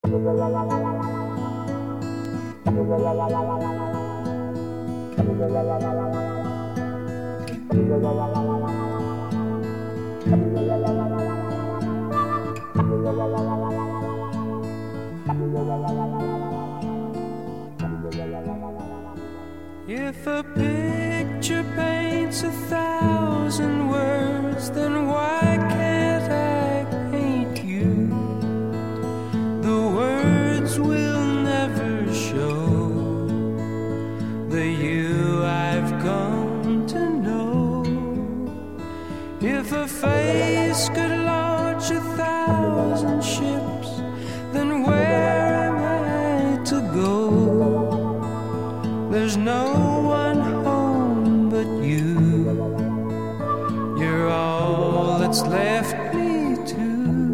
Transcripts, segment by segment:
If a picture paints 1,000 words, then why can't I paint you? The words will never show the you I've come to know. If a face could launch 1,000 ships, then where am I to go? There's no one home but you. You're all that's left me to.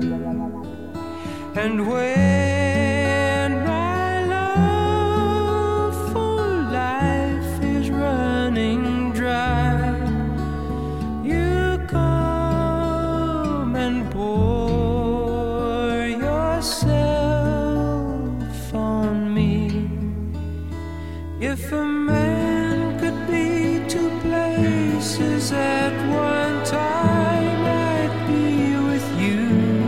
And when my love for life is running dry, you come and pour yourself on me. If a man could be two places at one time, I'd be with you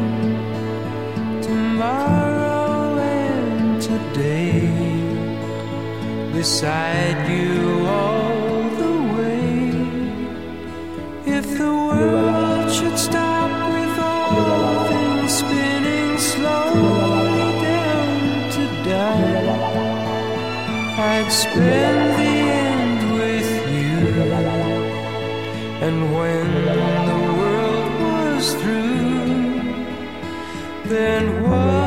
tomorrow and today, beside you all the way. If the world should stop with all things spinning slowly down to die, I'd spend the end with you. And when the world was through, then what?